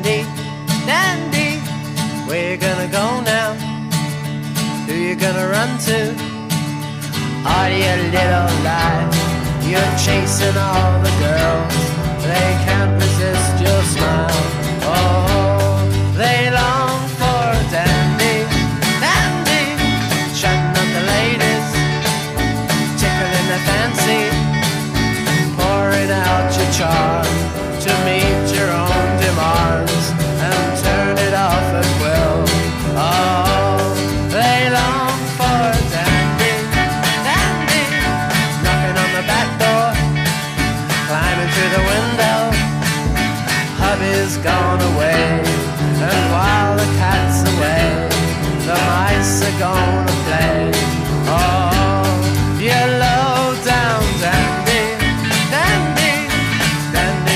dandy, dandy. Where you gonna go now? Who you gonna run to? Are you little lie? You're chasing all the girls. They can't resist your smile. Oh, they long for a dandy, dandy. Shutting up the ladies, tickling their fancy, pouring out your charm to meet your own demands and turn it off at will. Oh, they long for a dandy, dandy. Knocking on the back door, climbing through the window. Hubby's gone away, and while the cat's away, the mice are gonna play. Oh, you low down dandy, dandy, dandy,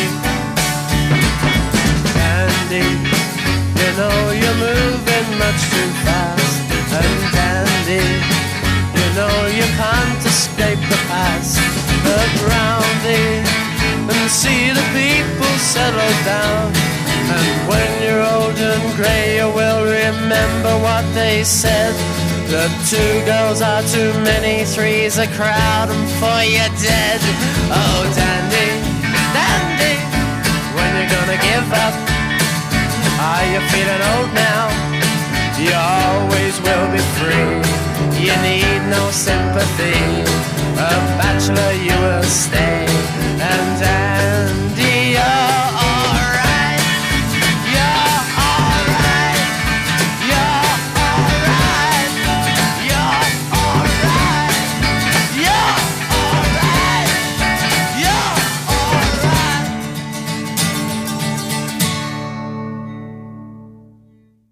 dandy. You know you're moving much too fast, and dandy, you know you can't escape the past. Look round thee and see the people settle down, and when you're old and grey you will remember what they said, that 2 girls are too many, 3's a crowd, and 4 you're dead. Oh dandy, dandy, when you're gonna give up? Are you feeling old now? You always will be free. You need no sympathy. A bachelor you will stay.